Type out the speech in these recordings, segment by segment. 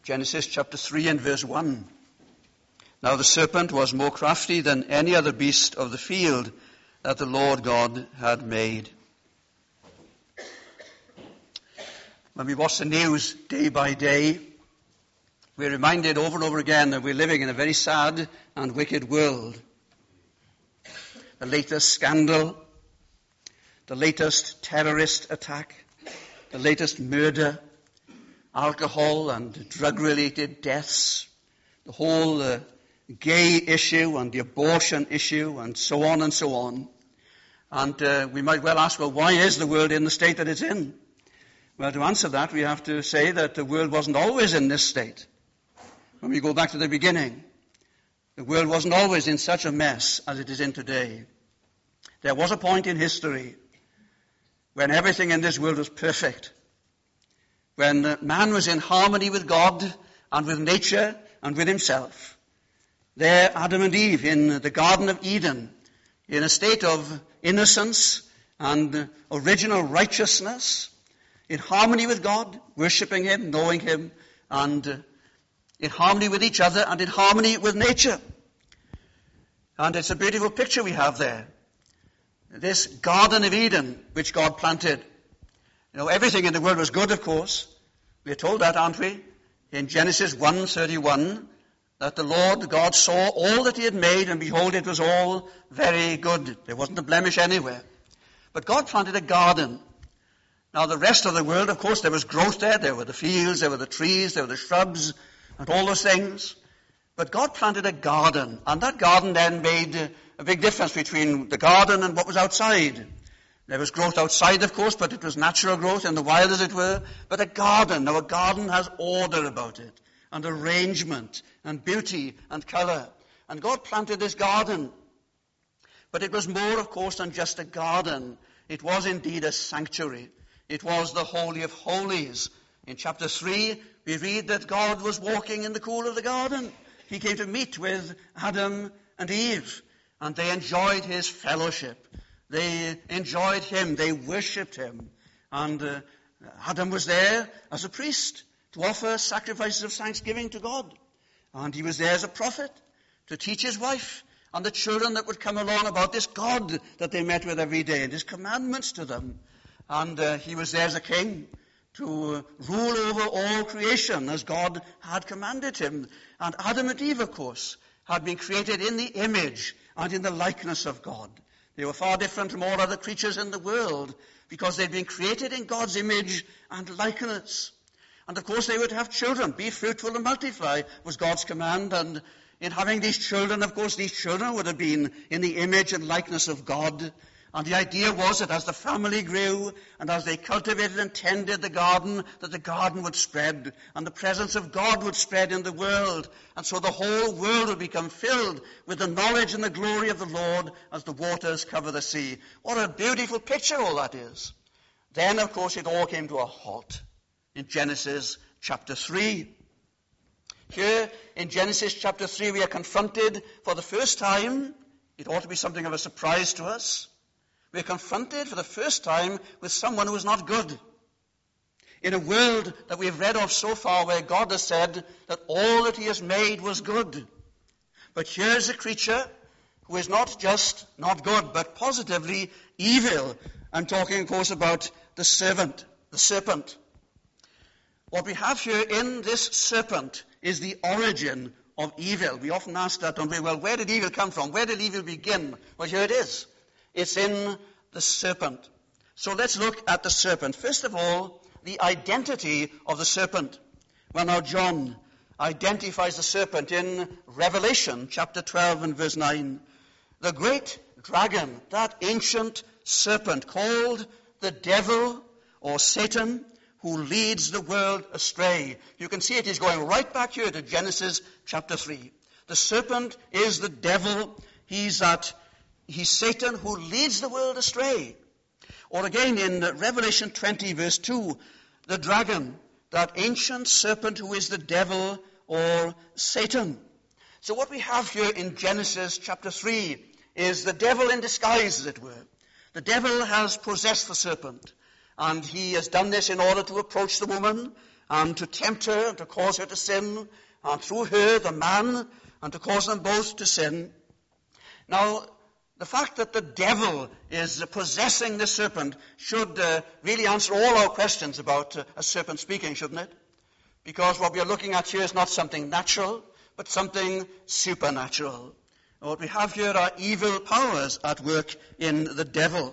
Genesis chapter 3 and verse 1. Now the serpent was more crafty than any other beast of the field that the Lord God had made. When we watch the news day by day, we're reminded over and over again that we're living in a very sad and wicked world. The latest scandal, the latest terrorist attack, the latest murder, alcohol and drug-related deaths, the whole gay issue and the abortion issue and so on and so on. And we might well ask, well, why is the world in the state that it's in? Well, to answer that, we have to say that the world wasn't always in this state. When we go back to the beginning, the world wasn't always in such a mess as it is in today. There was a point in history when everything in this world was perfect, when man was in harmony with God and with nature and with himself. There, Adam and Eve in the Garden of Eden, in a state of innocence and original righteousness, in harmony with God, worshipping him, knowing him, and in harmony with each other and in harmony with nature. And it's a beautiful picture we have there. This Garden of Eden, which God planted. You know, everything in the world was good, of course. We're told that, aren't we? In Genesis 1:31, that the Lord God saw all that he had made, and behold, it was all very good. There wasn't a blemish anywhere. But God planted a garden. Now, the rest of the world, of course, there was growth there. There were the fields, there were the trees, there were the shrubs, and all those things. But God planted a garden, and that garden then made a big difference between the garden and what was outside. There was growth outside, of course, but it was natural growth in the wild, as it were. But a garden, now a garden has order about it, and arrangement, and beauty, and color. And God planted this garden. But it was more, of course, than just a garden. It was indeed a sanctuary. It was the Holy of Holies. In chapter 3, we read that God was walking in the cool of the garden. He came to meet with Adam and Eve, and they enjoyed his fellowship. They enjoyed him. They worshipped him. And Adam was there as a priest to offer sacrifices of thanksgiving to God. And he was there as a prophet to teach his wife and the children that would come along about this God that they met with every day and his commandments to them. And he was there as a king to rule over all creation as God had commanded him. And Adam and Eve, of course, had been created in the image and in the likeness of God. They were far different from all other creatures in the world because they'd been created in God's image and likeness. And of course they would have children. Be fruitful and multiply was God's command. And in having these children, of course, these children would have been in the image and likeness of God. And the idea was that as the family grew and as they cultivated and tended the garden, that the garden would spread and the presence of God would spread in the world. And so the whole world would become filled with the knowledge and the glory of the Lord as the waters cover the sea. What a beautiful picture all that is. Then, of course, it all came to a halt in Genesis chapter 3. Here in Genesis chapter 3, we are confronted for the first time. It ought to be something of a surprise to us. We're confronted for the first time with someone who is not good. In a world that we have read of so far where God has said that all that he has made was good. But here's a creature who is not just not good, but positively evil. I'm talking, of course, about the serpent. What we have here in this serpent is the origin of evil. We often ask that, don't we? Well, where did evil come from? Where did evil begin? Well, here it is. It's in the serpent. So let's look at the serpent. First of all, the identity of the serpent. Well, now John identifies the serpent in Revelation chapter 12 and verse 9. The great dragon, that ancient serpent called the devil or Satan, who leads the world astray. You can see it is going right back here to Genesis chapter 3. The serpent is the devil. He's Satan who leads the world astray. Or again in Revelation 20 verse 2, the dragon, that ancient serpent who is the devil or Satan. So what we have here in Genesis chapter 3 is the devil in disguise, as it were. The devil has possessed the serpent, and he has done this in order to approach the woman and to tempt her and to cause her to sin, and through her, the man, and to cause them both to sin. Now, the fact that the devil is possessing the serpent should really answer all our questions about a serpent speaking, shouldn't it? Because what we are looking at here is not something natural, but something supernatural. What we have here are evil powers at work in the devil.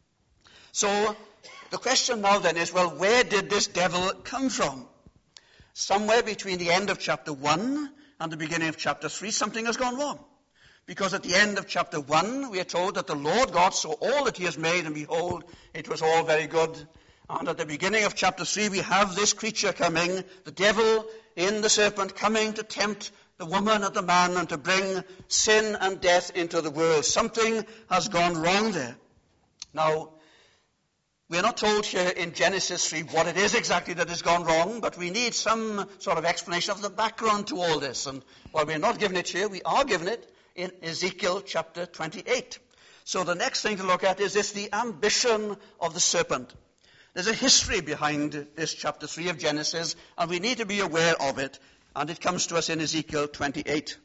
So the question now then is, well, where did this devil come from? Somewhere between the end of chapter 1 and the beginning of chapter 3, something has gone wrong. Because at the end of chapter 1, we are told that the Lord God saw all that he has made, and behold, it was all very good. And at the beginning of chapter 3, we have this creature coming, the devil in the serpent, coming to tempt the woman and the man and to bring sin and death into the world. Something has gone wrong there. Now, we are not told here in Genesis 3 what it is exactly that has gone wrong, but we need some sort of explanation of the background to all this. And while we are not given it here, we are given it in Ezekiel chapter 28. So the next thing to look at is this, the ambition of the serpent. There's a history behind this chapter 3 of Genesis, and we need to be aware of it. And it comes to us in Ezekiel 28.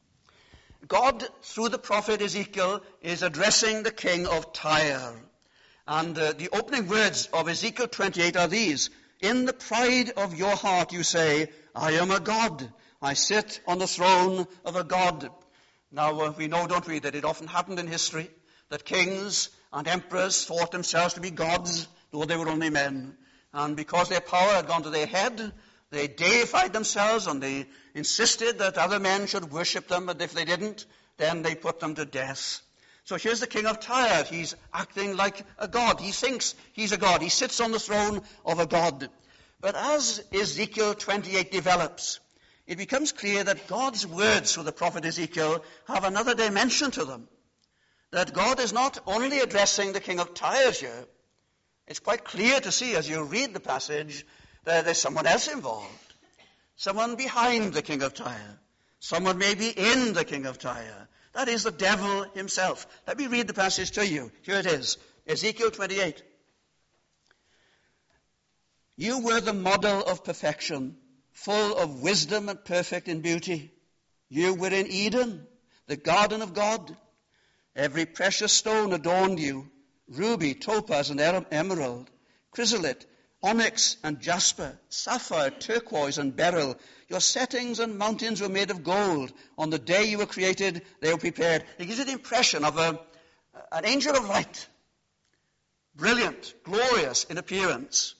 God, through the prophet Ezekiel, is addressing the king of Tyre. And the opening words of Ezekiel 28 are these. In the pride of your heart you say, I am a god. I sit on the throne of a god. Now, we know, don't we, that it often happened in history that kings and emperors thought themselves to be gods, though they were only men. And because their power had gone to their head, they deified themselves, and they insisted that other men should worship them, and if they didn't, then they put them to death. So here's the king of Tyre. He's acting like a god. He thinks he's a god. He sits on the throne of a god. But as Ezekiel 28 develops, it becomes clear that God's words through the prophet Ezekiel have another dimension to them. That God is not only addressing the king of Tyre here. It's quite clear to see as you read the passage that there's someone else involved. Someone behind the king of Tyre. Someone maybe in the king of Tyre. That is the devil himself. Let me read the passage to you. Here it is. Ezekiel 28. You were the model of perfection, full of wisdom and perfect in beauty. You were in Eden, the garden of God. Every precious stone adorned you, ruby, topaz, and emerald, chrysolite, onyx and jasper, sapphire, turquoise and beryl. Your settings and mountains were made of gold. On the day you were created, they were prepared. It gives you the impression of an angel of light. Brilliant, glorious in appearance.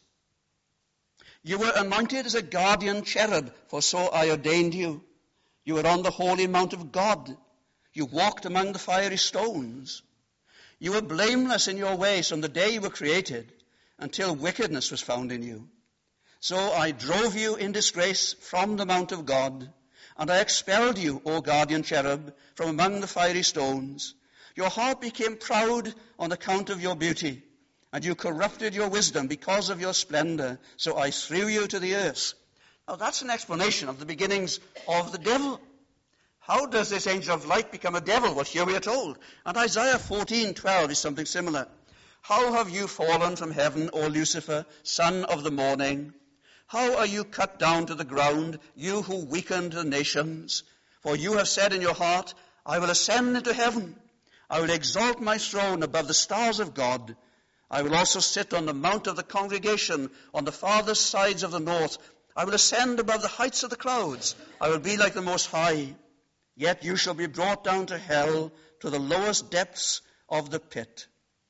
You were anointed as a guardian cherub, for so I ordained you. You were on the holy mount of God. You walked among the fiery stones. You were blameless in your ways from the day you were created, until wickedness was found in you. So I drove you in disgrace from the mount of God, and I expelled you, O guardian cherub, from among the fiery stones. Your heart became proud on account of your beauty, and you corrupted your wisdom because of your splendor, so I threw you to the earth. Now that's an explanation of the beginnings of the devil. How does this angel of light become a devil? Well, here we are told. And Isaiah 14:12 is something similar. How have you fallen from heaven, O Lucifer, son of the morning? How are you cut down to the ground, you who weakened the nations? For you have said in your heart, I will ascend into heaven. I will exalt my throne above the stars of God. I will also sit on the mount of the congregation on the farthest sides of the north. I will ascend above the heights of the clouds. I will be like the Most High. Yet you shall be brought down to hell, to the lowest depths of the pit.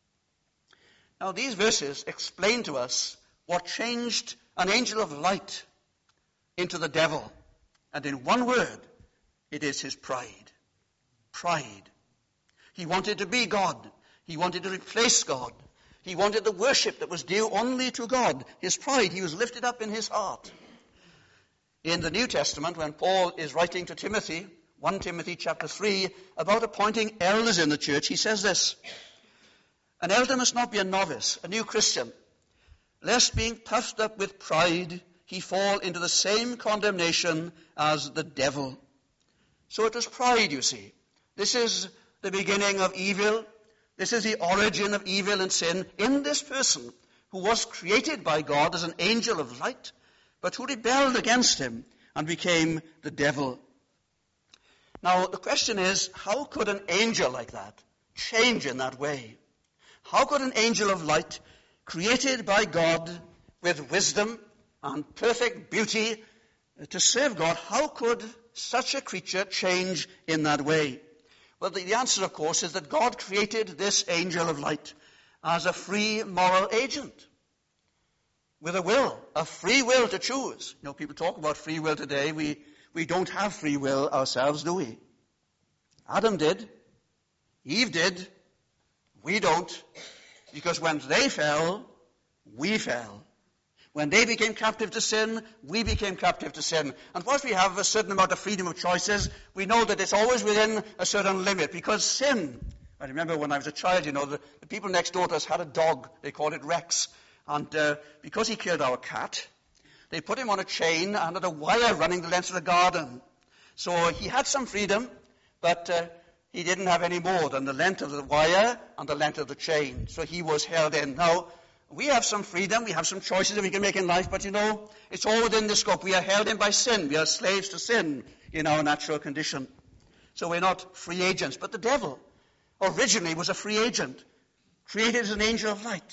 Now these verses explain to us what changed an angel of light into the devil. And in one word, it is his pride. Pride. He wanted to be God. He wanted to replace God. He wanted the worship that was due only to God. His pride, he was lifted up in his heart. In the New Testament, when Paul is writing to Timothy, 1 Timothy chapter 3, about appointing elders in the church, he says this. An elder must not be a novice, a new Christian, lest being puffed up with pride, he fall into the same condemnation as the devil. So it was pride, you see. This is the beginning of evil. This is the origin of evil and sin in this person who was created by God as an angel of light, but who rebelled against him and became the devil. Now, the question is, how could an angel like that change in that way? How could an angel of light, created by God with wisdom and perfect beauty to serve God, how could such a creature change in that way? Well, the answer, of course, is that God created this angel of light as a free moral agent with a will, a free will to choose. You know, people talk about free will today. We don't have free will ourselves, do we? Adam did. Eve did. We don't. Because when they fell, we fell. When they became captive to sin, we became captive to sin. And whilst we have a certain amount of freedom of choices, we know that it's always within a certain limit. Because sin, I remember when I was a child, you know, the people next door to us had a dog. They called it Rex. And because he killed our cat, they put him on a chain and had a wire running the length of the garden. So he had some freedom, but he didn't have any more than the length of the wire and the length of the chain. So he was held in. Now, we have some freedom, we have some choices that we can make in life, but you know, it's all within the scope. We are held in by sin. We are slaves to sin in our natural condition. So we're not free agents. But the devil originally was a free agent, created as an angel of light.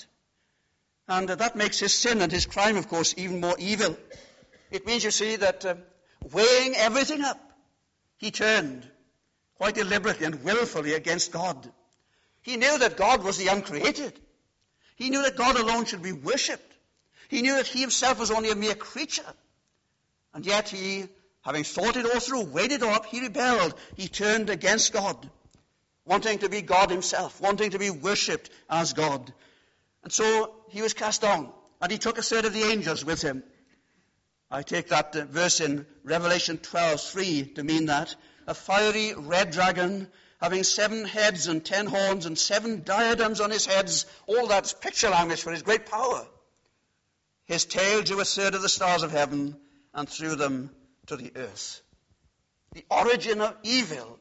And that makes his sin and his crime, of course, even more evil. It means, you see, that weighing everything up, he turned quite deliberately and willfully against God. He knew that God was the uncreated. He knew that God alone should be worshipped. He knew that he himself was only a mere creature. And yet he, having thought it all through, weighed it all up, he rebelled. He turned against God, wanting to be God himself, wanting to be worshipped as God. And so he was cast down, and he took a third of the angels with him. I take that verse in Revelation 12:3 to mean that. A fiery red dragon, having 7 heads and 10 horns and 7 diadems on his heads. All that's picture language for his great power. His tail drew a third of the stars of heaven and threw them to the earth. The origin of evil,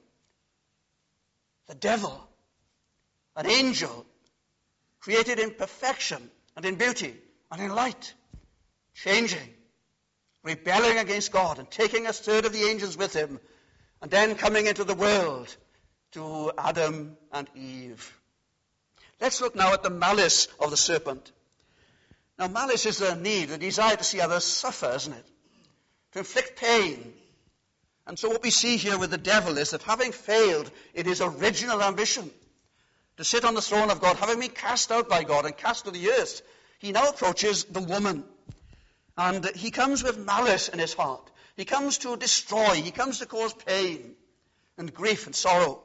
the devil, an angel, created in perfection and in beauty and in light, changing, rebelling against God and taking a third of the angels with him, and then coming into the world to Adam and Eve. Let's look now at the malice of the serpent. Now, malice is the need, the desire to see others suffer, isn't it? To inflict pain. And so what we see here with the devil is that having failed in his original ambition to sit on the throne of God, having been cast out by God and cast to the earth, he now approaches the woman. And he comes with malice in his heart. He comes to destroy. He comes to cause pain and grief and sorrow.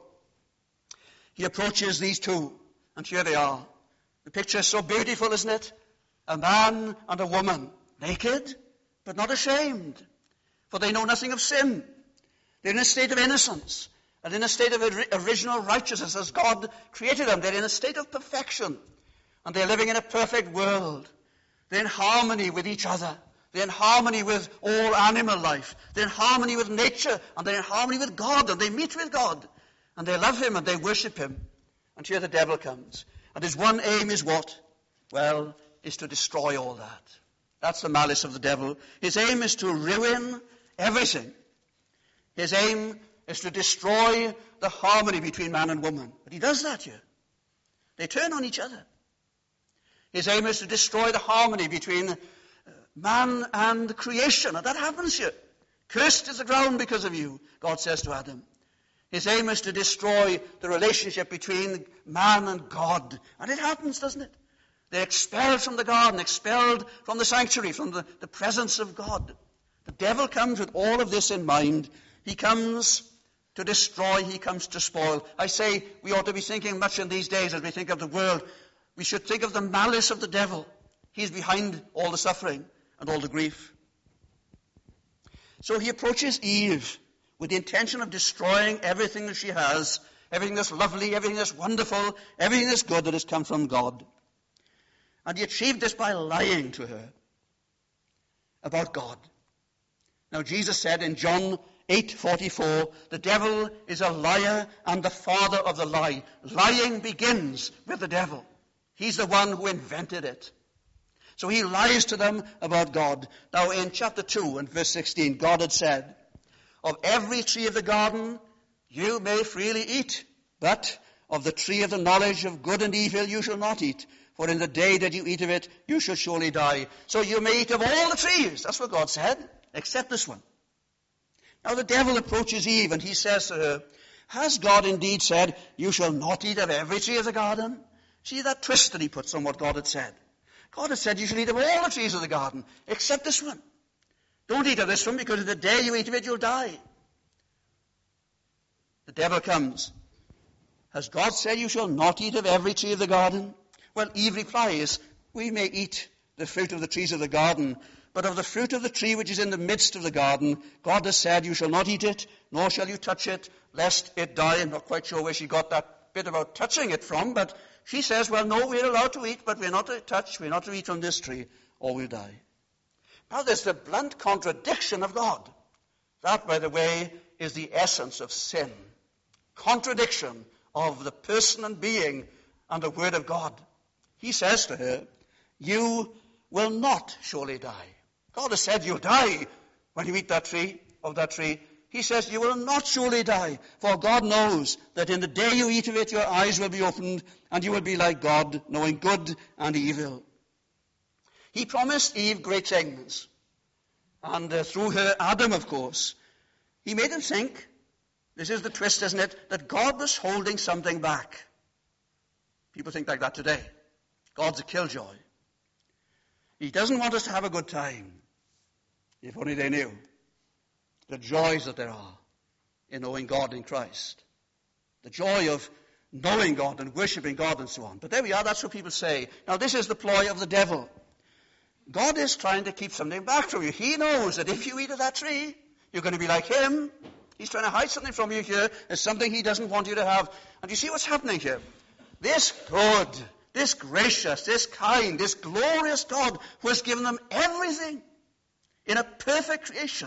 He approaches these two, and here they are. The picture is so beautiful, isn't it? A man and a woman, naked, but not ashamed, for they know nothing of sin. They're in a state of innocence, and in a state of original righteousness as God created them. They're in a state of perfection, and they're living in a perfect world. They're in harmony with each other. They're in harmony with all animal life. They're in harmony with nature, and they're in harmony with God, and they meet with God, and they love him, and they worship him. And here the devil comes. And his one aim is what? Well, is to destroy all that. That's the malice of the devil. His aim is to ruin everything. His aim is to destroy the harmony between man and woman. But he does that here. They turn on each other. His aim is to destroy the harmony between man and creation. And that happens here. Cursed is the ground because of you, God says to Adam. His aim is to destroy the relationship between man and God. And it happens, doesn't it? They're expelled from the garden, expelled from the sanctuary, from the presence of God. The devil comes with all of this in mind. He comes to destroy, he comes to spoil. I say we ought to be thinking much in these days as we think of the world. We should think of the malice of the devil. He's behind all the suffering and all the grief. So he approaches Eve with the intention of destroying everything that she has, everything that's lovely, everything that's wonderful, everything that's good that has come from God. And he achieved this by lying to her about God. Now Jesus said in John 8:44, the devil is a liar and the father of the lie. Lying begins with the devil. He's the one who invented it. So he lies to them about God. Now in chapter 2 and verse 16, God had said, of every tree of the garden you may freely eat, but of the tree of the knowledge of good and evil you shall not eat, for in the day that you eat of it you shall surely die. So you may eat of all the trees, that's what God said, except this one. Now the devil approaches Eve and he says to her, has God indeed said, you shall not eat of every tree of the garden? See that twist that he puts on what God had said. God had said you shall eat of all the trees of the garden, except this one. Don't eat of this one, because the day you eat of it, you'll die. The devil comes. Has God said you shall not eat of every tree of the garden? Well, Eve replies, we may eat the fruit of the trees of the garden, but of the fruit of the tree which is in the midst of the garden, God has said you shall not eat it, nor shall you touch it, lest it die. I'm not quite sure where she got that bit about touching it from, but she says, well, no, we're allowed to eat, but we're not to touch, we're not to eat from this tree, or we'll die. Now there's the blunt contradiction of God. That, by the way, is the essence of sin. Contradiction of the person and being and the Word of God. He says to her, you will not surely die. God has said you'll die when you eat that tree, of that tree. He says you will not surely die, for God knows that in the day you eat of it, your eyes will be opened, and you will be like God, knowing good and evil. He promised Eve great things, and through her, Adam, of course. He made him think, this is the twist, isn't it, that God was holding something back. People think like that today. God's a killjoy. He doesn't want us to have a good time. If only they knew the joys that there are in knowing God in Christ. The joy of knowing God and worshiping God and so on. But there we are, that's what people say. Now this is the ploy of the devil. God is trying to keep something back from you. He knows that if you eat of that tree, you're going to be like him. He's trying to hide something from you here. There's something he doesn't want you to have. And you see what's happening here? This good, this gracious, this kind, this glorious God who has given them everything in a perfect creation,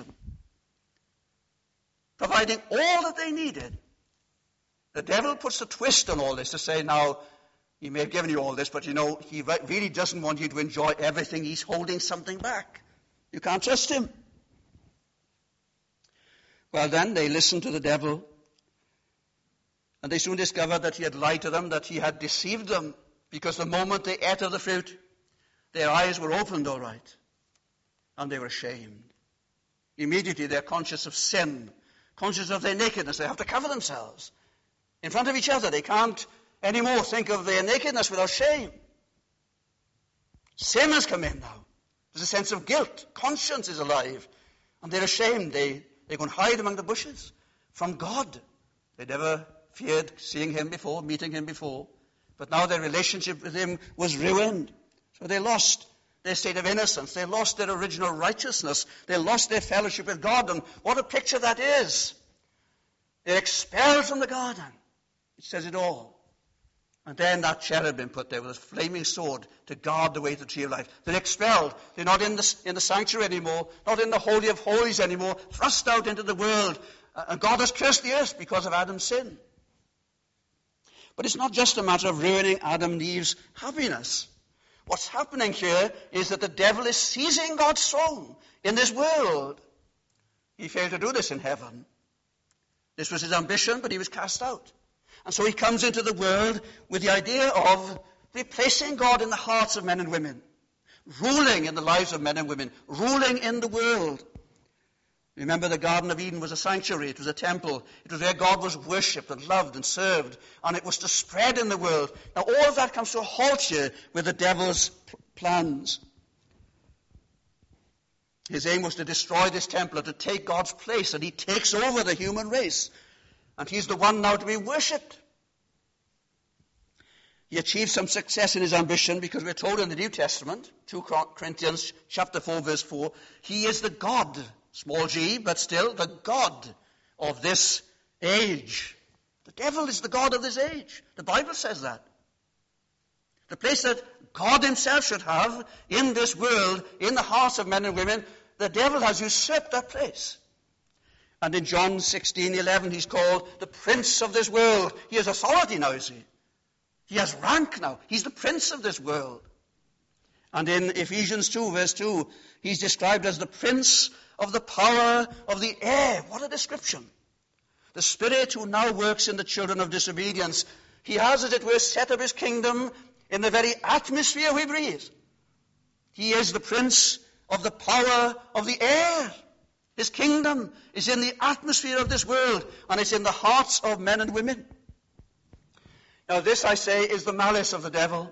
providing all that they needed. The devil puts a twist on all this to say, now, he may have given you all this, but you know, he really doesn't want you to enjoy everything. He's holding something back. You can't trust him. Well then, they listened to the devil, and they soon discovered that he had lied to them, that he had deceived them, because the moment they ate of the fruit, their eyes were opened all right, and they were ashamed. Immediately they're conscious of sin, conscious of their nakedness. They have to cover themselves in front of each other. They can't anymore think of their nakedness without shame. Sin has come in now. There's a sense of guilt. Conscience is alive. And they're ashamed. They go and hide among the bushes from God. They never feared seeing him before, meeting him before. But now their relationship with him was ruined. So they lost their state of innocence. They lost their original righteousness. They lost their fellowship with God. And what a picture that is. They're expelled from the garden. It says it all. And then that cherubim put there with a flaming sword to guard the way to the tree of life. They're expelled. They're not in the sanctuary anymore, not in the Holy of Holies anymore, thrust out into the world. And God has cursed the earth because of Adam's sin. But it's not just a matter of ruining Adam and Eve's happiness. What's happening here is that the devil is seizing God's throne in this world. He failed to do this in heaven. This was his ambition, but he was cast out. And so he comes into the world with the idea of replacing God in the hearts of men and women, ruling in the lives of men and women, ruling in the world. Remember, the Garden of Eden was a sanctuary. It was a temple. It was where God was worshipped and loved and served, and it was to spread in the world. Now, all of that comes to a halt here with the devil's plans. His aim was to destroy this temple, to take God's place, and he takes over the human race. And he's the one now to be worshipped. He achieved some success in his ambition because we're told in the New Testament, 2 Corinthians chapter 4, verse 4, he is the God, small g, but still the God of this age. The devil is the God of this age. The Bible says that. The place that God himself should have in this world, in the hearts of men and women, the devil has usurped that place. And in John 16:11, he's called the prince of this world. He has authority now, you see. He has rank now. He's the prince of this world. And in Ephesians 2, verse 2, he's described as the prince of the power of the air. What a description. The Spirit who now works in the children of disobedience. He has, as it were, set up his kingdom in the very atmosphere we breathe. He is the prince of the power of the air. His kingdom is in the atmosphere of this world, and it's in the hearts of men and women. Now this, I say, is the malice of the devil.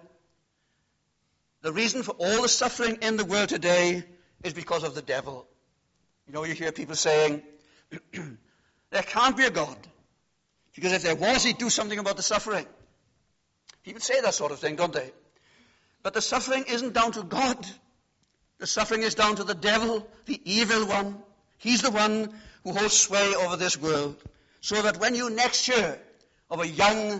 The reason for all the suffering in the world today is because of the devil. You know, you hear people saying, there can't be a God, because if there was, he'd do something about the suffering. People say that sort of thing, don't they? But the suffering isn't down to God. The suffering is down to the devil, the evil one. He's the one who holds sway over this world. So that when you next hear of a young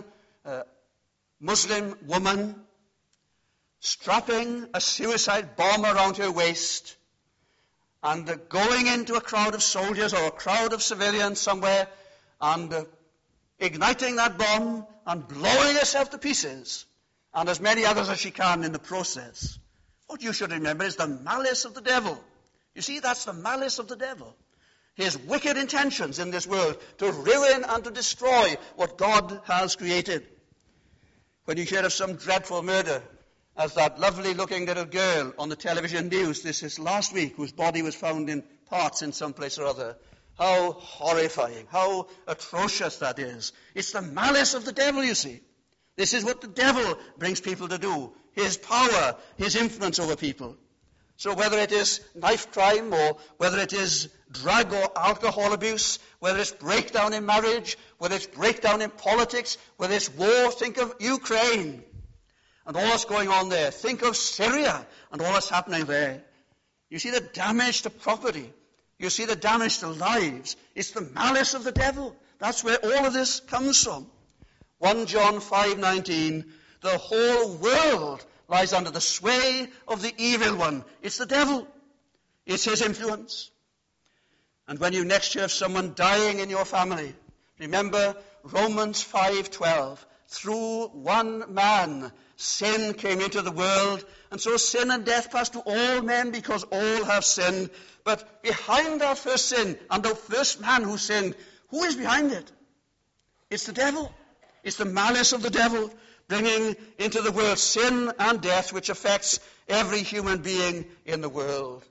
Muslim woman strapping a suicide bomb around her waist and going into a crowd of soldiers or a crowd of civilians somewhere and igniting that bomb and blowing herself to pieces, and as many others as she can in the process, what you should remember is the malice of the devil. You see, that's the malice of the devil. His wicked intentions in this world to ruin and to destroy what God has created. When you hear of some dreadful murder, as that lovely-looking little girl on the television news this last week, whose body was found in parts in some place or other, how horrifying, how atrocious that is. It's the malice of the devil, you see. This is what the devil brings people to do. His power, his influence over people. So whether it is knife crime or whether it is drug or alcohol abuse, whether it's breakdown in marriage, whether it's breakdown in politics, whether it's war, think of Ukraine and all that's going on there. Think of Syria and all that's happening there. You see the damage to property. You see the damage to lives. It's the malice of the devil. That's where all of this comes from. 1 John 5:19, the whole world lies under the sway of the evil one. It's the devil. It's his influence. And when you next hear of someone dying in your family, remember Romans 5:12. Through one man, sin came into the world, and so sin and death passed to all men because all have sinned. But behind that first sin, and the first man who sinned, who is behind it? It's the devil. It's the malice of the devil bringing into the world sin and death, which affects every human being in the world.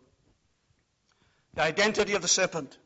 The identity of the serpent,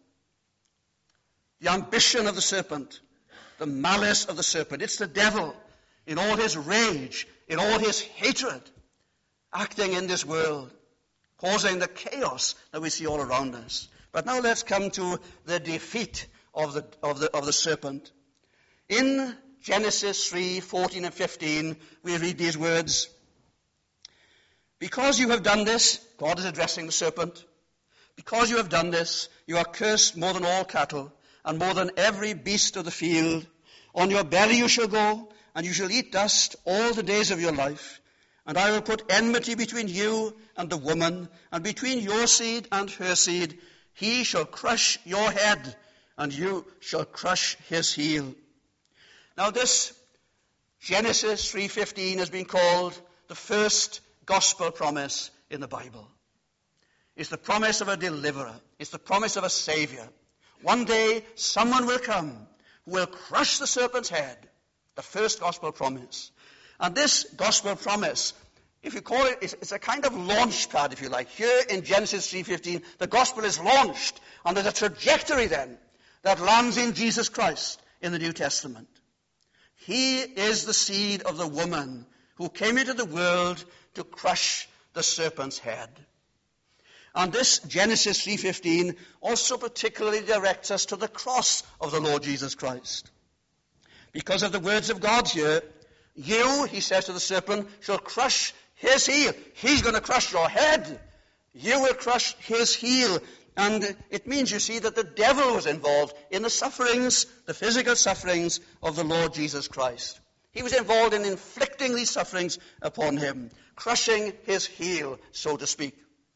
the ambition of the serpent, the malice of the serpent. It's the devil in all his rage, in all his hatred, acting in this world, causing the chaos that we see all around us. But now let's come to the defeat of the serpent. In Genesis 3:14 and 15, we read these words. Because you have done this, God is addressing the serpent. Because you have done this, you are cursed more than all cattle, and more than every beast of the field. On your belly you shall go, and you shall eat dust all the days of your life. And I will put enmity between you and the woman, and between your seed and her seed. He shall crush your head, and you shall crush his heel. Now this Genesis 3:15 has been called the first gospel promise in the Bible. It's the promise of a deliverer. It's the promise of a savior. One day someone will come who will crush the serpent's head. The first gospel promise. And this gospel promise, if you call it, it's a kind of launch pad, if you like. Here in Genesis 3:15, the gospel is launched, and there's a trajectory then that lands in Jesus Christ in the New Testament. He is the seed of the woman who came into the world to crush the serpent's head. And this Genesis 3:15 also particularly directs us to the cross of the Lord Jesus Christ. Because of the words of God here, you, he says to the serpent, shall crush his heel. He's going to crush your head. You will crush his heel. And it means, you see, that the devil was involved in the sufferings, the physical sufferings of the Lord Jesus Christ. He was involved in inflicting these sufferings upon him, crushing his heel, so to speak.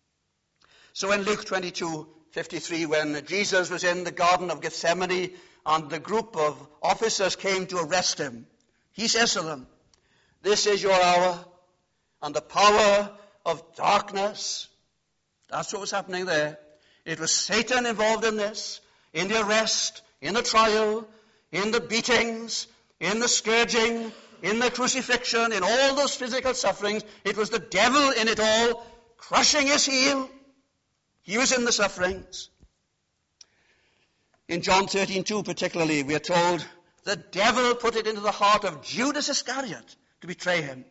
So in Luke 22:53, when Jesus was in the Garden of Gethsemane and the group of officers came to arrest him, he says to them, this is your hour, and the power of darkness. That's what was happening there. It was Satan involved in this, in the arrest, in the trial, in the beatings, in the scourging, in the crucifixion, in all those physical sufferings. It was the devil in it all, crushing his heel. He was in the sufferings. In John 13:2 particularly, we are told, the devil put it into the heart of Judas Iscariot to betray him.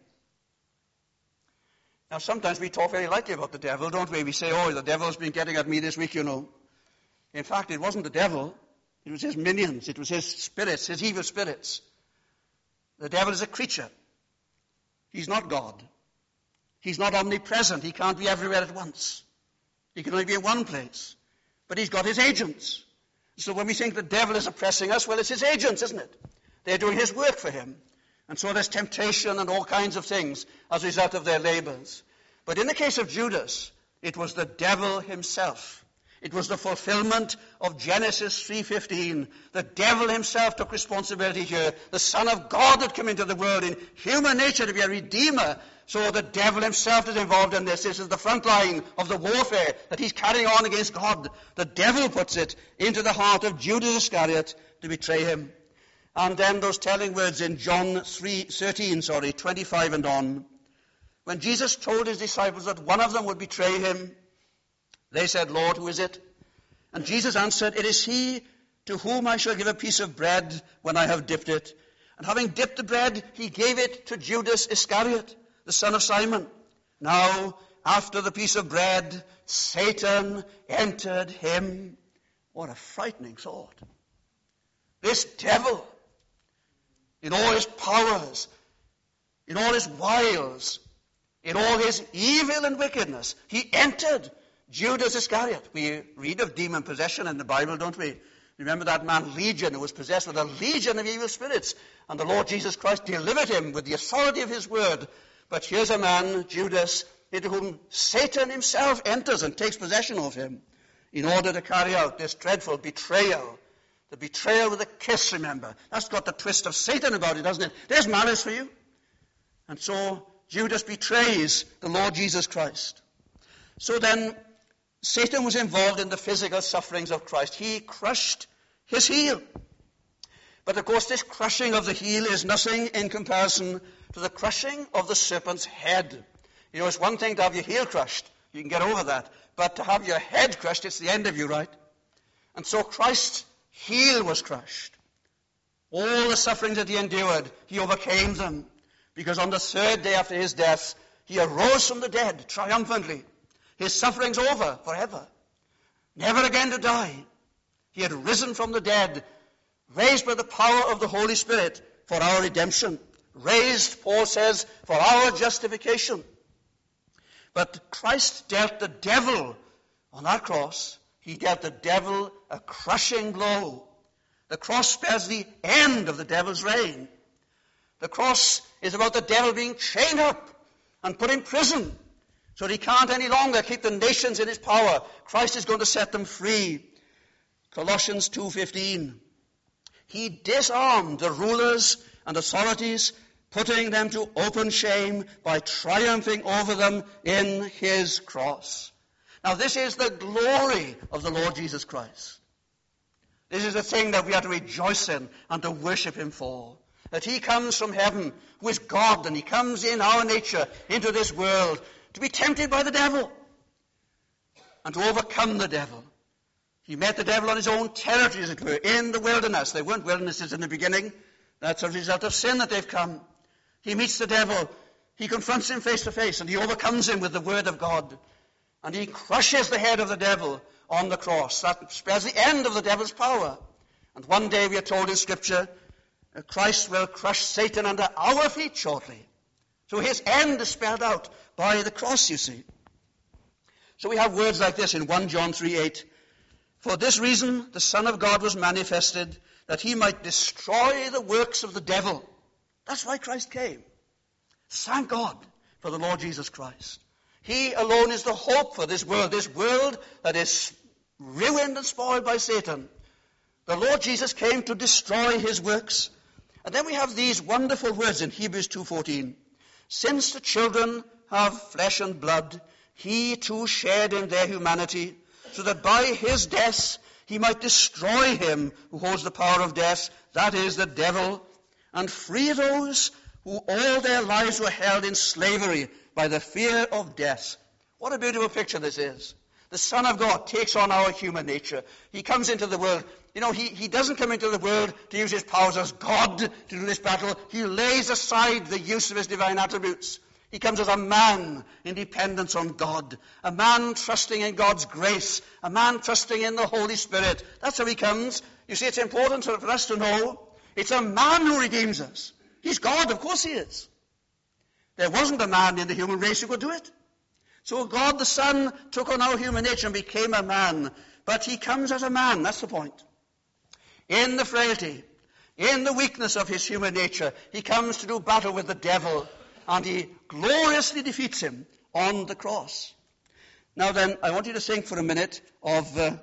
Now, sometimes we talk very lightly about the devil, don't we? We say, oh, the devil's been getting at me this week, you know. In fact, it wasn't the devil. It was his minions. It was his spirits, his evil spirits. The devil is a creature. He's not God. He's not omnipresent. He can't be everywhere at once. He can only be in one place. But he's got his agents. So when we think the devil is oppressing us, well, it's his agents, isn't it? They're doing his work for him. And so there's temptation and all kinds of things as a result of their labors. But in the case of Judas, it was the devil himself. It was the fulfillment of Genesis 3:15. The devil himself took responsibility here. The Son of God had come into the world in human nature to be a redeemer. So the devil himself is involved in this. This is the front line of the warfare that he's carrying on against God. The devil puts it into the heart of Judas Iscariot to betray him. And then those telling words in John 13:25 and on. When Jesus told his disciples that one of them would betray him, they said, Lord, who is it? And Jesus answered, it is he to whom I shall give a piece of bread when I have dipped it. And having dipped the bread, he gave it to Judas Iscariot, the son of Simon. Now, after the piece of bread, Satan entered him. What a frightening thought. This devil, in all his powers, in all his wiles, in all his evil and wickedness, he entered Judas Iscariot. We read of demon possession in the Bible, don't we? Remember that man Legion, who was possessed with a legion of evil spirits, and the Lord Jesus Christ delivered him with the authority of his word. But here's a man, Judas, into whom Satan himself enters and takes possession of him in order to carry out this dreadful betrayal. The betrayal with a kiss, remember. That's got the twist of Satan about it, doesn't it? There's malice for you. And so Judas betrays the Lord Jesus Christ. So then, Satan was involved in the physical sufferings of Christ. He crushed his heel. But of course, this crushing of the heel is nothing in comparison to the crushing of the serpent's head. You know, it's one thing to have your heel crushed. You can get over that. But to have your head crushed, it's the end of you, right? And so Christ's heel was crushed. All the sufferings that he endured, he overcame them. Because on the third day after his death, he arose from the dead triumphantly. His suffering's over forever. Never again to die. He had risen from the dead, raised by the power of the Holy Spirit for our redemption. Raised, Paul says, for our justification. But Christ dealt the devil on that cross. He dealt the devil a crushing blow. The cross spells the end of the devil's reign. The cross is about the devil being chained up and put in prison, so that he can't any longer keep the nations in his power. Christ is going to set them free. Colossians 2:15. He disarmed the rulers and authorities, putting them to open shame by triumphing over them in his cross. Now this is the glory of the Lord Jesus Christ. This is the thing that we are to rejoice in and to worship him for. That he comes from heaven, who is God, and he comes in our nature into this world to be tempted by the devil and to overcome the devil. He met the devil on his own territory, as it were, in the wilderness. They weren't wildernesses in the beginning. That's a result of sin that they've come. He meets the devil. He confronts him face to face, and he overcomes him with the word of God. And he crushes the head of the devil on the cross. That spells the end of the devil's power. And one day we are told in Scripture, Christ will crush Satan under our feet shortly. So his end is spelled out by the cross, you see. So we have words like this in 1 John 3:8. For this reason the Son of God was manifested, that he might destroy the works of the devil. That's why Christ came. Thank God for the Lord Jesus Christ. He alone is the hope for this world that is ruined and spoiled by Satan. The Lord Jesus came to destroy his works. And then we have these wonderful words in Hebrews 2:14. Since the children have flesh and blood, he too shared in their humanity, so that by his death he might destroy him who holds the power of death, that is, the devil, and free those who all their lives were held in slavery by the fear of death. What a beautiful picture this is. The Son of God takes on our human nature. He comes into the world. He doesn't come into the world to use his powers as God to do this battle. He lays aside the use of his divine attributes. He comes as a man in dependence on God, a man trusting in God's grace, a man trusting in the Holy Spirit. That's how he comes. You see, it's important for us to know it's a man who redeems us. He's God, of course he is. There wasn't a man in the human race who could do it. So God the Son took on our human nature and became a man. But he comes as a man, that's the point. In the frailty, in the weakness of his human nature, he comes to do battle with the devil, and he gloriously defeats him on the cross. Now then, I want you to think for a minute of the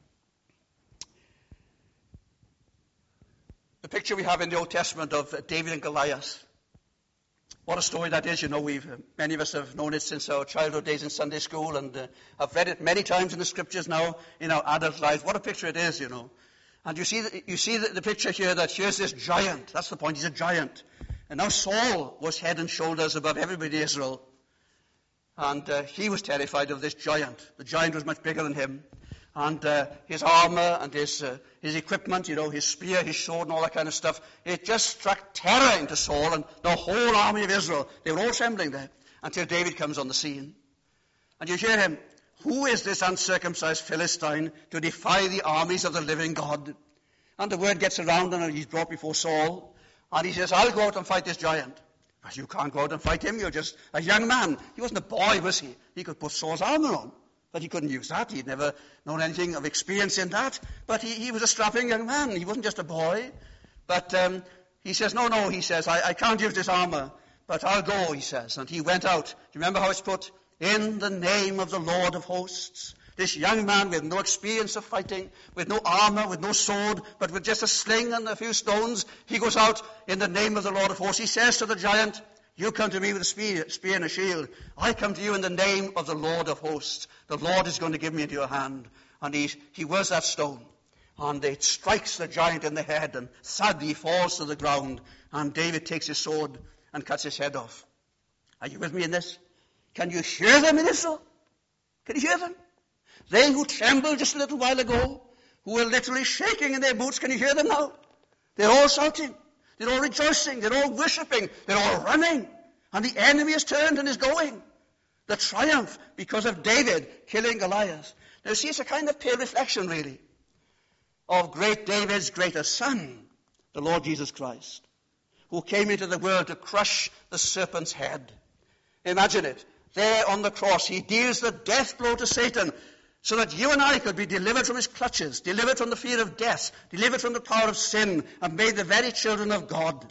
picture we have in the Old Testament of David and Goliath. What a story that is. Many of us have known it since our childhood days in Sunday school, and have read it many times in the scriptures now in our adult lives. What a picture it is, And you see the picture here, that here's this giant. That's the point. He's a giant. And now Saul was head and shoulders above everybody in Israel. And he was terrified of this giant. The giant was much bigger than him. And his armor and his equipment, his spear, his sword and all that kind of stuff, it just struck terror into Saul and the whole army of Israel. They were all trembling there until David comes on the scene. And you hear him, who is this uncircumcised Philistine to defy the armies of the living God? And the word gets around and he's brought before Saul. And he says, I'll go out and fight this giant. But you can't go out and fight him. You're just a young man. He wasn't a boy, was he? He could put Saul's armor on. But he couldn't use that. He'd never known anything of experience in that. But he was a strapping young man. He wasn't just a boy. But he says, no, he says, I can't use this armor. But I'll go, he says. And he went out. Do you remember how it's put? In the name of the Lord of hosts. This young man with no experience of fighting, with no armor, with no sword, but with just a sling and a few stones, he goes out in the name of the Lord of hosts. He says to the giant, you come to me with a spear and a shield. I come to you in the name of the Lord of hosts. The Lord is going to give me into your hand. And he wears that stone. And it strikes the giant in the head, and thud, he falls to the ground. And David takes his sword and cuts his head off. Are you with me in this? Can you hear them in Israel? Can you hear them? They who trembled just a little while ago, who were literally shaking in their boots, can you hear them now? They're all shouting. They're all rejoicing. They're all worshipping. They're all running. And the enemy is turned and is going. The triumph because of David killing Goliath. Now see, it's a kind of pale reflection, really, of great David's greatest son, the Lord Jesus Christ, who came into the world to crush the serpent's head. Imagine it. There on the cross, he deals the death blow to Satan, so that you and I could be delivered from his clutches, delivered from the fear of death, delivered from the power of sin, and made the very children of God.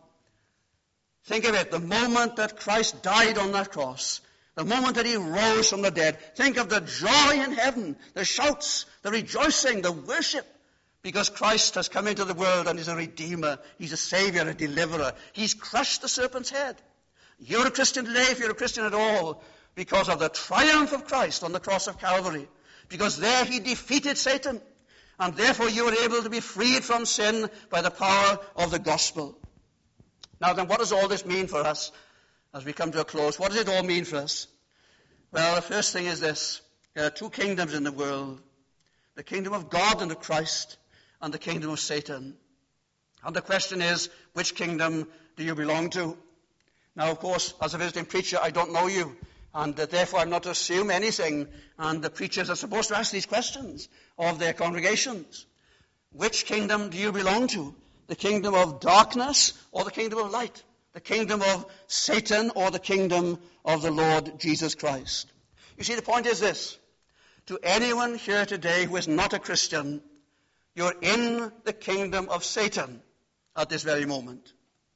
Think of it, the moment that Christ died on that cross, the moment that he rose from the dead, think of the joy in heaven, the shouts, the rejoicing, the worship, because Christ has come into the world and is a redeemer, he's a savior, a deliverer. He's crushed the serpent's head. You're a Christian today, if you're a Christian at all, because of the triumph of Christ on the cross of Calvary. Because there he defeated Satan. And therefore you are able to be freed from sin by the power of the gospel. Now then, what does all this mean for us as we come to a close? What does it all mean for us? Well, the first thing is this. There are two kingdoms in the world. The kingdom of God and of Christ, and the kingdom of Satan. And the question is, which kingdom do you belong to? Now, of course, as a visiting preacher, I don't know you. And therefore I'm not to assume anything. And the preachers are supposed to ask these questions of their congregations. Which kingdom do you belong to? The kingdom of darkness or the kingdom of light? The kingdom of Satan or the kingdom of the Lord Jesus Christ? You see, the point is this. To anyone here today who is not a Christian, you're in the kingdom of Satan at this very moment.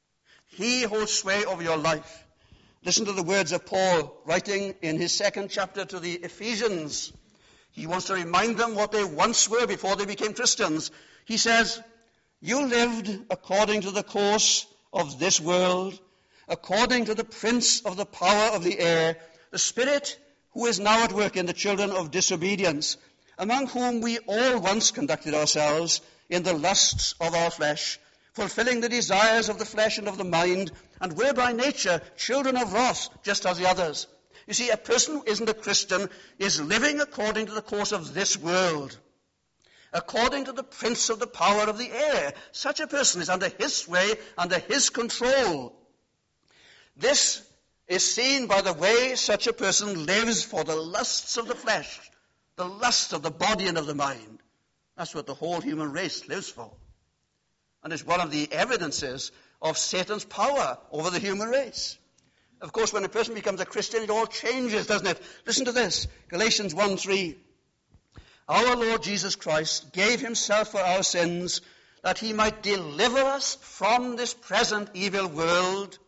He holds sway over your life. Listen to the words of Paul writing in his second chapter to the Ephesians. He wants to remind them what they once were before they became Christians. He says, you lived according to the course of this world, according to the prince of the power of the air, the Spirit who is now at work in the children of disobedience, among whom we all once conducted ourselves in the lusts of our flesh, fulfilling the desires of the flesh and of the mind, and were by nature children of wrath, just as the others. You see, a person who isn't a Christian is living according to the course of this world, according to the prince of the power of the air. Such a person is under his sway, under his control. This is seen by the way such a person lives for the lusts of the flesh, the lusts of the body and of the mind. That's what the whole human race lives for. And it's one of the evidences of Satan's power over the human race. Of course, when a person becomes a Christian, it all changes, doesn't it? Listen to this, Galatians 1:3. Our Lord Jesus Christ gave himself for our sins, that he might deliver us from this present evil world,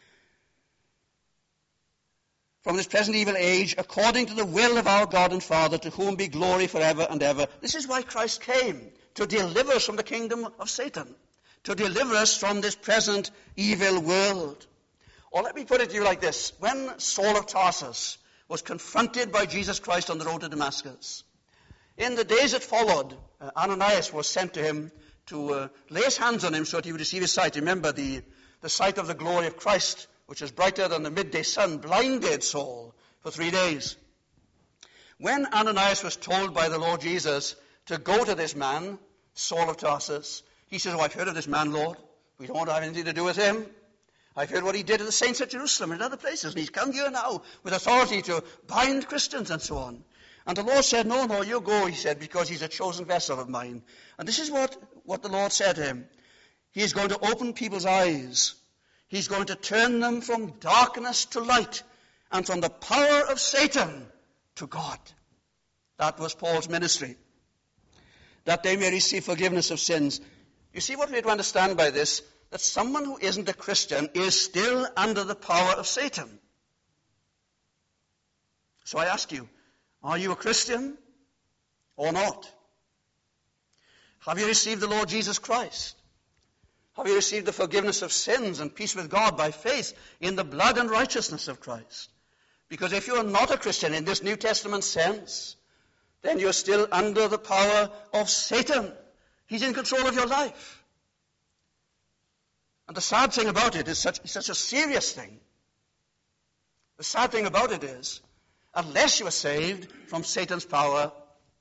from this present evil age, according to the will of our God and Father, to whom be glory forever and ever. This is why Christ came, to deliver us from the kingdom of Satan, to deliver us from this present evil world. Or let me put it to you like this. When Saul of Tarsus was confronted by Jesus Christ on the road to Damascus, in the days that followed, Ananias was sent to him to lay his hands on him so that he would receive his sight. Remember, the sight of the glory of Christ, which is brighter than the midday sun, blinded Saul for 3 days. When Ananias was told by the Lord Jesus to go to this man, Saul of Tarsus, he says, I've heard of this man, Lord. We don't want to have anything to do with him. I've heard what he did to the saints at Jerusalem and other places, and he's come here now with authority to bind Christians and so on. And the Lord said, no, you go, he said, because he's a chosen vessel of mine. And this is what the Lord said to him. He is going to open people's eyes. He's going to turn them from darkness to light and from the power of Satan to God. That was Paul's ministry, that they may receive forgiveness of sins. You see what we have to understand by this? That someone who isn't a Christian is still under the power of Satan. So I ask you, are you a Christian or not? Have you received the Lord Jesus Christ? Have you received the forgiveness of sins and peace with God by faith in the blood and righteousness of Christ? Because if you are not a Christian in this New Testament sense, then you're still under the power of Satan. He's in control of your life. And the sad thing about it is such a serious thing. The sad thing about it is, unless you are saved from Satan's power,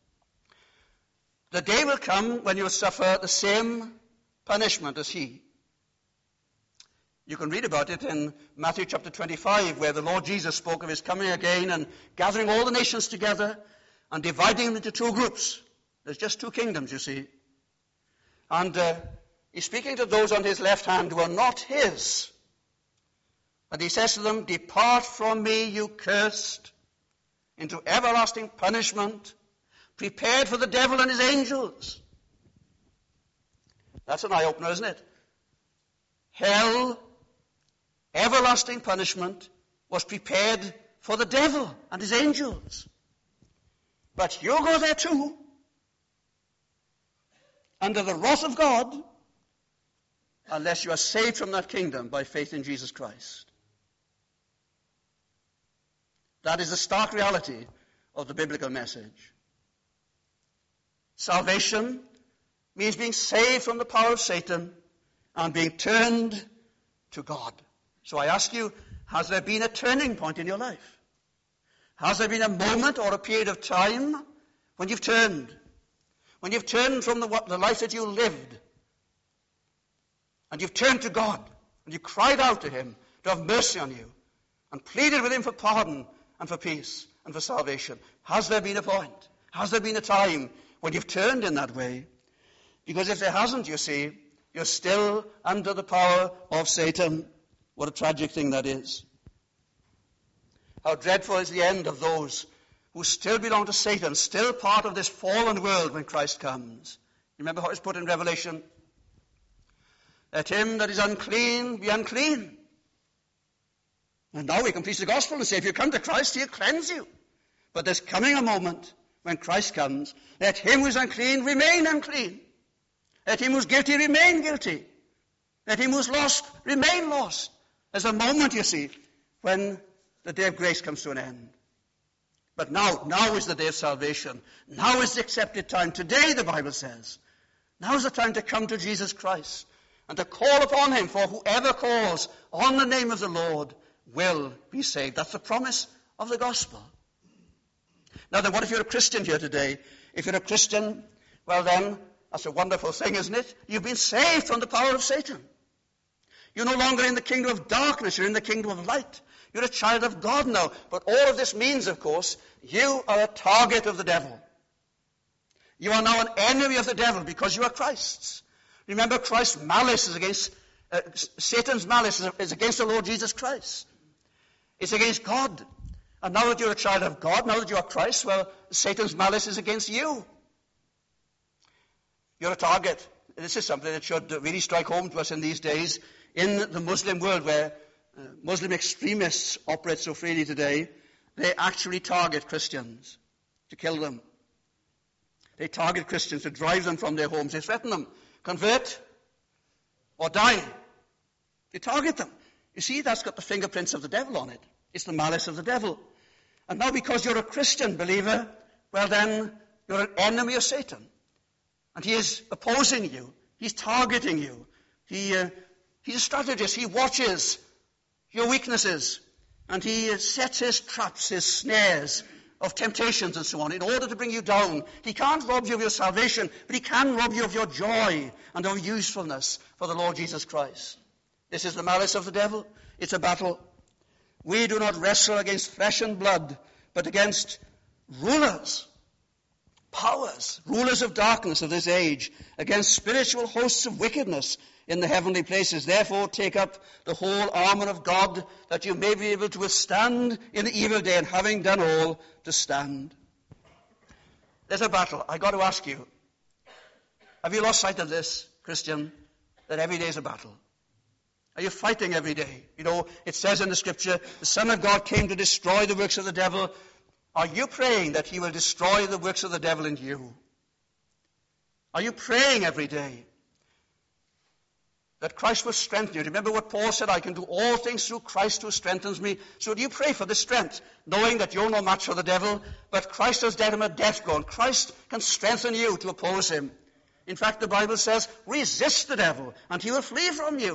the day will come when you will suffer the same punishment as he. You can read about it in Matthew chapter 25, where the Lord Jesus spoke of his coming again and gathering all the nations together and dividing them into 2 groups. There's just 2 kingdoms, you see. And he's speaking to those on his left hand who are not his. And he says to them, depart from me, you cursed, into everlasting punishment, prepared for the devil and his angels. That's an eye-opener, isn't it? Hell, everlasting punishment, was prepared for the devil and his angels. But you go there too, under the wrath of God, unless you are saved from that kingdom by faith in Jesus Christ. That is the stark reality of the biblical message. Salvation means being saved from the power of Satan and being turned to God. So I ask you, has there been a turning point in your life? Has there been a moment or a period of time when you've turned? When you've turned from the life that you lived, and you've turned to God, and you cried out to him to have mercy on you, and pleaded with him for pardon and for peace and for salvation. Has there been a point? Has there been a time when you've turned in that way? Because if there hasn't, you see, you're still under the power of Satan. What a tragic thing that is. How dreadful is the end of those who still belong to Satan, still part of this fallen world when Christ comes. Remember how it's put in Revelation? Let him that is unclean be unclean. And now we can preach the gospel and say, if you come to Christ, he'll cleanse you. But there's coming a moment when Christ comes, let him who is unclean remain unclean. Let him who's guilty remain guilty. Let him who's lost remain lost. There's a moment, you see, when the day of grace comes to an end. But now is the day of salvation. Now is the accepted time. Today, the Bible says, now is the time to come to Jesus Christ and to call upon him, for whoever calls on the name of the Lord will be saved. That's the promise of the gospel. Now then, what if you're a Christian here today? If you're a Christian, well then, that's a wonderful thing, isn't it? You've been saved from the power of Satan. You're no longer in the kingdom of darkness, you're in the kingdom of light. You're a child of God now. But all of this means, of course, you are a target of the devil. You are now an enemy of the devil because you are Christ's. Remember, Christ's malice is against, Satan's malice is against the Lord Jesus Christ. It's against God. And now that you're a child of God, now that you are Christ, well, Satan's malice is against you. You're a target. This is something that should really strike home to us in these days. In the Muslim world, where Muslim extremists operate so freely today, they actually target Christians to kill them. They target Christians to drive them from their homes. They threaten them, convert or die. They target them. You see, that's got the fingerprints of the devil on it. It's the malice of the devil. And now because you're a Christian believer, well then, you're an enemy of Satan. And he is opposing you. He's targeting you. He's a strategist. He watches your weaknesses. And he sets his traps, his snares of temptations and so on in order to bring you down. He can't rob you of your salvation, but he can rob you of your joy and of usefulness for the Lord Jesus Christ. This is the malice of the devil. It's a battle. We do not wrestle against flesh and blood, but against rulers, powers, rulers of darkness of this age, against spiritual hosts of wickedness in the heavenly places. Therefore, take up the whole armor of God, that you may be able to withstand in the evil day, and having done all, to stand. There's a battle. I've got to ask you, have you lost sight of this, Christian, that every day is a battle? Are you fighting every day? You know, it says in the Scripture, the Son of God came to destroy the works of the devil. Are you praying that he will destroy the works of the devil in you? Are you praying every day that Christ will strengthen you? Remember what Paul said, I can do all things through Christ who strengthens me. So do you pray for the strength, knowing that you're no match for the devil, but Christ has dealt him a death blow, and Christ can strengthen you to oppose him. In fact, the Bible says, resist the devil, and he will flee from you.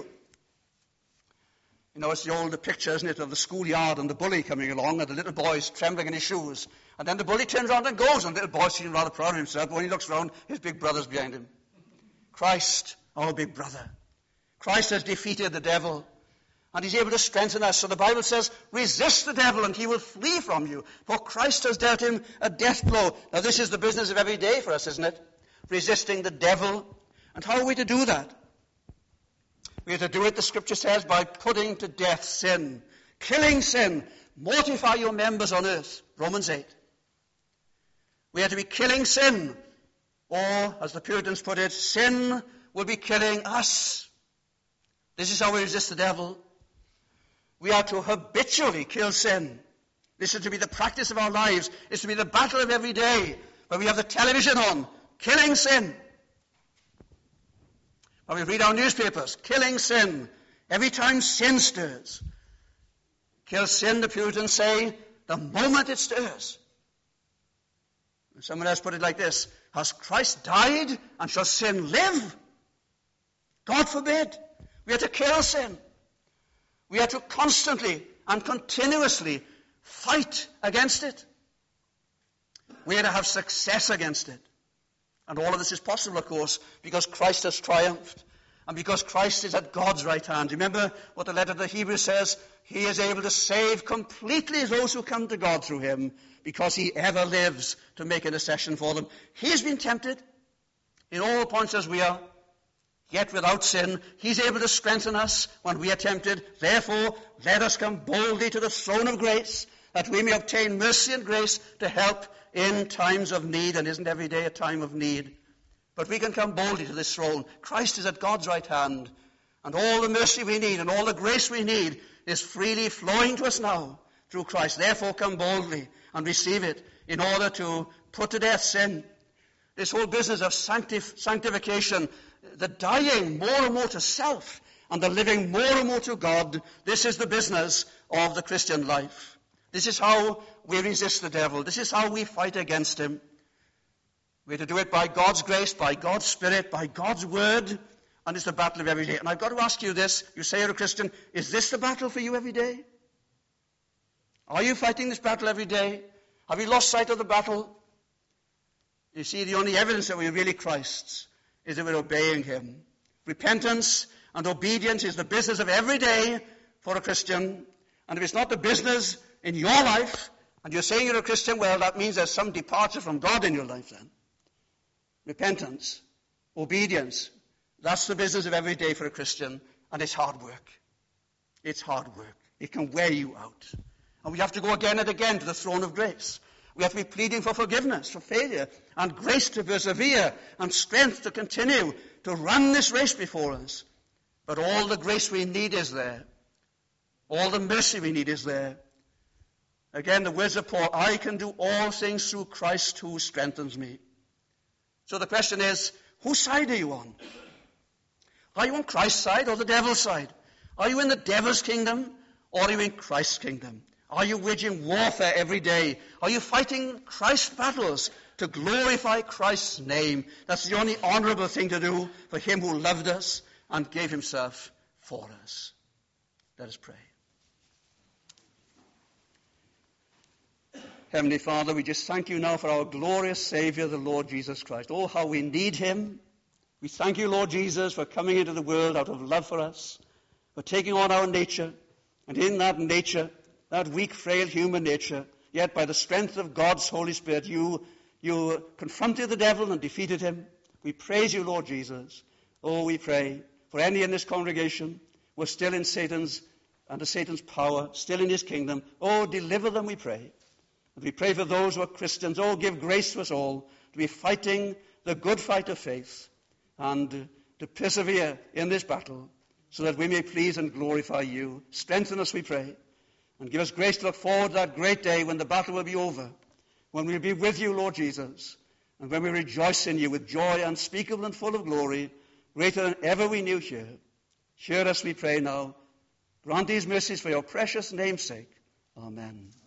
You know, it's the old picture, isn't it, of the schoolyard and the bully coming along and the little boy's trembling in his shoes. And then the bully turns around and goes, and the little boy's feeling rather proud of himself, but when he looks round, his big brother's behind him. Christ, our big brother. Christ has defeated the devil, and he's able to strengthen us. So the Bible says, resist the devil, and he will flee from you, for Christ has dealt him a death blow. Now this is the business of every day for us, isn't it? Resisting the devil. And how are we to do that? We are to do it, the Scripture says, by putting to death sin, killing sin, mortify your members on earth, Romans 8. We are to be killing sin, or, as the Puritans put it, sin will be killing us. This is how we resist the devil. We are to habitually kill sin. This is to be the practice of our lives. It's to be the battle of every day, when we have the television on, killing sin. When we read our newspapers, killing sin. Every time sin stirs. Kill sin, the Puritans say, the moment it stirs. Someone else put it like this, has Christ died and shall sin live? God forbid. We are to kill sin. We are to constantly and continuously fight against it. We are to have success against it. And all of this is possible, of course, because Christ has triumphed. And because Christ is at God's right hand. Remember what the letter to the Hebrews says? He is able to save completely those who come to God through him, because he ever lives to make intercession for them. He's been tempted in all points as we are, yet without sin. He's able to strengthen us when we are tempted. Therefore, let us come boldly to the throne of grace, that we may obtain mercy and grace to help in times of need. And isn't every day a time of need? But we can come boldly to this throne. Christ is at God's right hand, and all the mercy we need and all the grace we need is freely flowing to us now through Christ. Therefore, come boldly and receive it in order to put to death sin. This whole business of sanctification, the dying more and more to self and the living more and more to God, this is the business of the Christian life. This is how we resist the devil. This is how we fight against him. We're to do it by God's grace, by God's Spirit, by God's Word, and it's the battle of every day. And I've got to ask you this. You say you're a Christian. Is this the battle for you every day? Are you fighting this battle every day? Have you lost sight of the battle? You see, the only evidence that we're really Christ's is that we're obeying him. Repentance and obedience is the business of every day for a Christian. And if it's not the business in your life, and you're saying you're a Christian, well, that means there's some departure from God in your life then. Repentance, obedience, that's the business of every day for a Christian, and it's hard work. It's hard work. It can wear you out. And we have to go again and again to the throne of grace. We have to be pleading for forgiveness, for failure, and grace to persevere, and strength to continue to run this race before us. But all the grace we need is there. All the mercy we need is there. Again, the words of Paul, I can do all things through Christ who strengthens me. So the question is, whose side are you on? Are you on Christ's side or the devil's side? Are you in the devil's kingdom or are you in Christ's kingdom? Are you waging warfare every day? Are you fighting Christ's battles to glorify Christ's name? That's the only honorable thing to do for him who loved us and gave himself for us. Let us pray. Heavenly Father, we just thank you now for our glorious Savior, the Lord Jesus Christ. Oh, how we need him. We thank you, Lord Jesus, for coming into the world out of love for us, for taking on our nature, and in that nature, that weak, frail human nature, yet by the strength of God's Holy Spirit, you confronted the devil and defeated him. We praise you, Lord Jesus. Oh, we pray for any in this congregation who are still in under Satan's power, still in his kingdom. Oh, deliver them, we pray. And we pray for those who are Christians. Oh, give grace to us all to be fighting the good fight of faith and to persevere in this battle so that we may please and glorify you. Strengthen us, we pray, and give us grace to look forward to that great day when the battle will be over, when we'll be with you, Lord Jesus, and when we rejoice in you with joy unspeakable and full of glory, greater than ever we knew here. Hear us, we pray now. Grant these mercies for your precious name's sake. Amen.